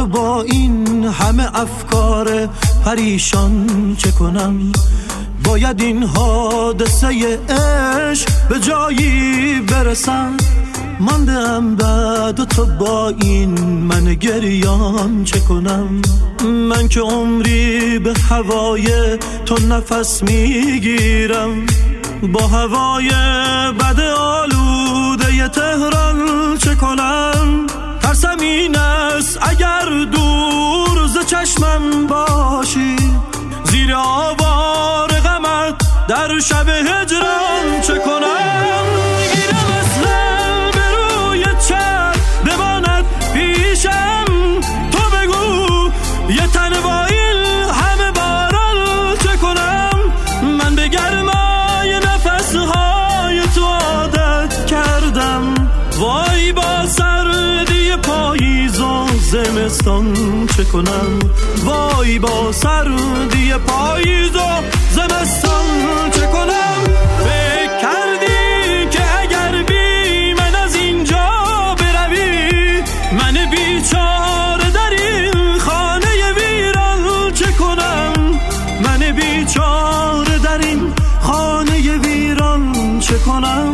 تو با این همه افکار پریشان چه کنم؟ باید این حادثه عشق به جایی برسم. ماندم بعد و تو با این من گریان چه کنم؟ من که عمری به هوای تو نفس میگیرم، با هوای بد آلوده تهران چه کنم؟ ترسم این است اگر دور ز چشمم باشی، زیر آوار غمت در شب هجران چه کنم؟ گیرم اصلا به روی چپ بماند پیشم، تو بگو یه تن با این همه باران چه کنم؟ من به گرمای نفسهای تو عادت کردم، وای با سردی پاییز و زمستان چه کنم؟ وای با سردی پاییز و زمستان چه کنم؟ فکر کردی که اگر بی من از اینجا بروی، من بیچاره در این خانه ویران چه کنم؟ من بیچاره در این خانه ویران چه کنم؟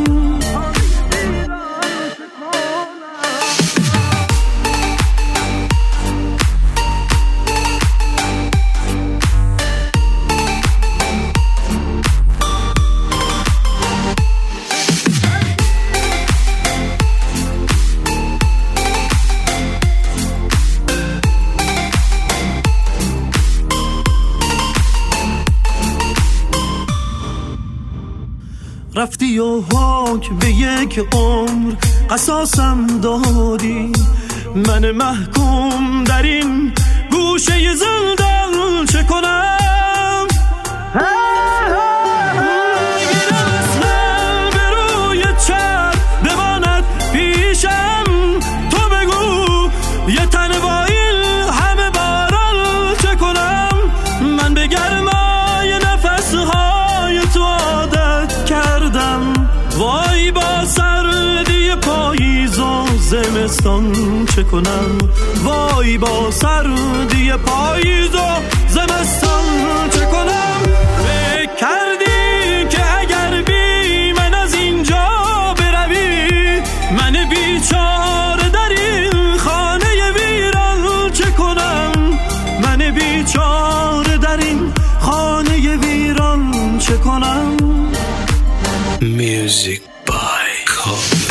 رفتی و حکم به یک عمر قصاصم دادی، من محکوم در این گوشه زندان چه کنم؟ گیرم اصلا به روی چپ بماند پیشم، تو بگو یه تن با این همه باران چه کنم؟ من به گرمای نفسهای تو عادت کردم، وای با سردی پاییز و زمستان چه کنم؟ وای با سردی پاییز و زمستان چه کنم؟ فکر کردی که اگر بی من از اینجا بروی، من بیچاره در این خانه ویران چه کنم؟ من بیچاره در این خانه ویران چه کنم؟ Music by Cobb.